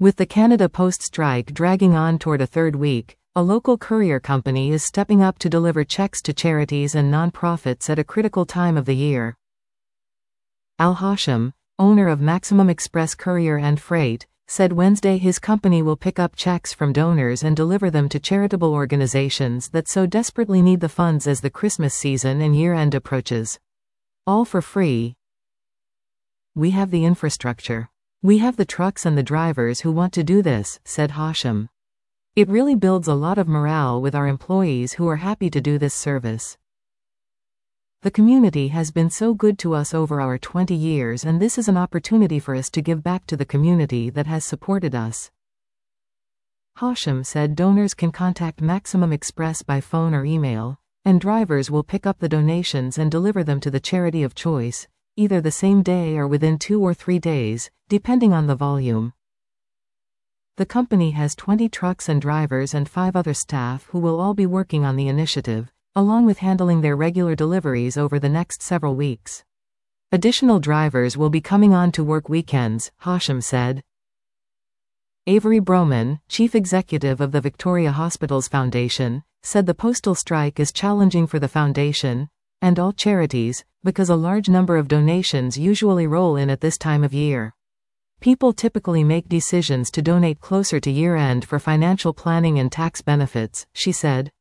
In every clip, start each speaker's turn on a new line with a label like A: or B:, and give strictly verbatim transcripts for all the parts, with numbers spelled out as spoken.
A: With the Canada Post strike dragging on toward a third week, a local courier company is stepping up to deliver checks to charities and nonprofits at a critical time of the year. Al Hashim, owner of Maximum Express Courier and Freight, said Wednesday his company will pick up checks from donors and deliver them to charitable organizations that so desperately need the funds as the Christmas season and year-end approaches. All for free. We have the infrastructure. We have the trucks and the drivers who want to do this, said Hashim. It really builds a lot of morale with our employees who are happy to do this service. The community has been so good to us over our twenty years, and this is an opportunity for us to give back to the community that has supported us. Hashim said donors can contact Maximum Express by phone or email, and drivers will pick up the donations and deliver them to the charity of choice, either the same day or within two or three days, depending on the volume. The company has twenty trucks and drivers and five other staff who will all be working on the initiative, along with handling their regular deliveries over the next several weeks. Additional drivers will be coming on to work weekends, Hashim said. Avery Broman, chief executive of the Victoria Hospitals Foundation, said the postal strike is challenging for the foundation, and all charities, because a large number of donations usually roll in at this time of year. People typically make decisions to donate closer to year-end for financial planning and tax benefits, she said.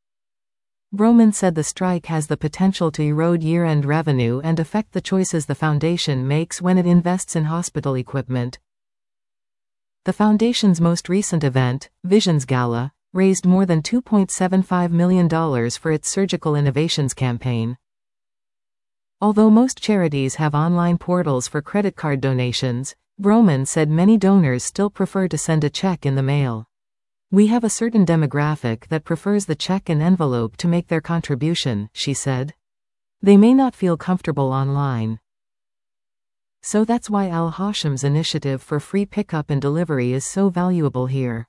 A: Broman said the strike has the potential to erode year-end revenue and affect the choices the foundation makes when it invests in hospital equipment. The foundation's most recent event, Visions Gala, raised more than two point seven five million dollars for its Surgical Innovations campaign. Although most charities have online portals for credit card donations, Broman said many donors still prefer to send a check in the mail. We have a certain demographic that prefers the check and envelope to make their contribution, she said. They may not feel comfortable online. So that's why Al Hashim's initiative for free pickup and delivery is so valuable here.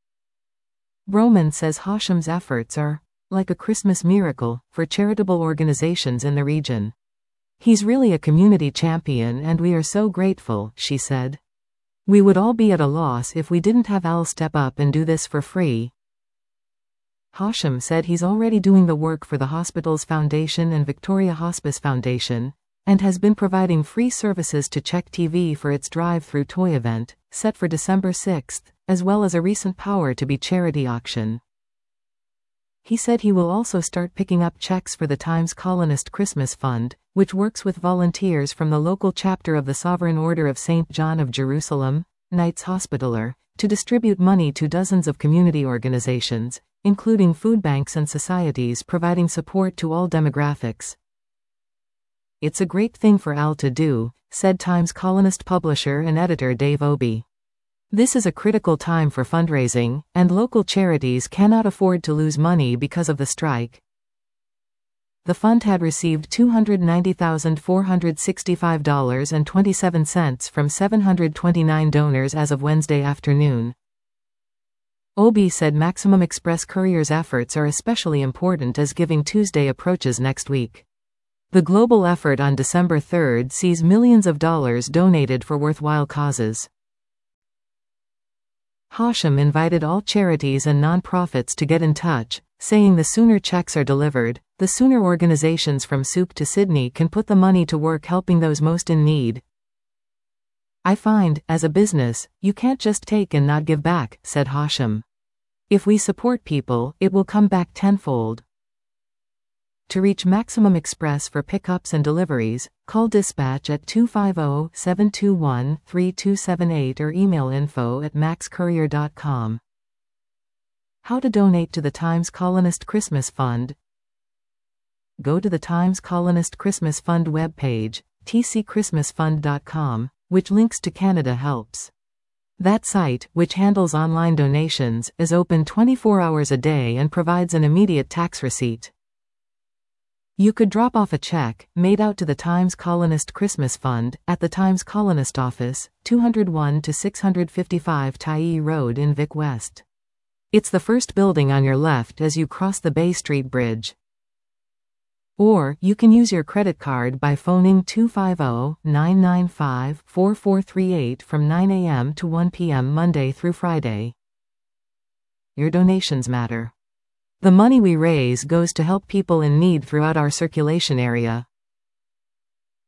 A: Broman says Hashim's efforts are like a Christmas miracle for charitable organizations in the region. He's really a community champion and we are so grateful, she said. We would all be at a loss if we didn't have Al step up and do this for free. Hashim said he's already doing the work for the Hospitals Foundation and Victoria Hospice Foundation, and has been providing free services to Check T V for its drive-through toy event, set for December sixth, as well as a recent Power to Be charity auction. He said he will also start picking up checks for the Times Colonist Christmas Fund, which works with volunteers from the local chapter of the Sovereign Order of Saint John of Jerusalem, Knights Hospitaller, to distribute money to dozens of community organizations, including food banks and societies providing support to all demographics. It's a great thing for Al to do, said Times Colonist publisher and editor Dave Obey. This is a critical time for fundraising, and local charities cannot afford to lose money because of the strike. The fund had received two hundred ninety thousand four hundred sixty-five dollars and twenty-seven cents from seven hundred twenty-nine donors as of Wednesday afternoon. Obey said Maximum Express Courier's efforts are especially important as Giving Tuesday approaches next week. The global effort on December third sees millions of dollars donated for worthwhile causes. Hashim invited all charities and nonprofits to get in touch, saying the sooner checks are delivered, the sooner organizations from Soup to Sydney can put the money to work helping those most in need. I find, as a business, you can't just take and not give back, said Hashim. If we support people, it will come back tenfold. To reach Maximum Express for pickups and deliveries, call dispatch at two five zero, seven two one, three two seven eight or email info at max courier dot com. How to donate to the Times Colonist Christmas Fund. Go to the Times Colonist Christmas Fund webpage, t c christmas fund dot com, which links to Canada Helps. That site, which handles online donations, is open twenty-four hours a day and provides an immediate tax receipt. You could drop off a check, made out to the Times Colonist Christmas Fund, at the Times Colonist Office, two oh one to six fifty-five Tyee Road in Vic West. It's the first building on your left as you cross the Bay Street Bridge. Or, you can use your credit card by phoning two five zero, nine nine five, four four three eight from nine a m to one p m Monday through Friday. Your donations matter. The money we raise goes to help people in need throughout our circulation area.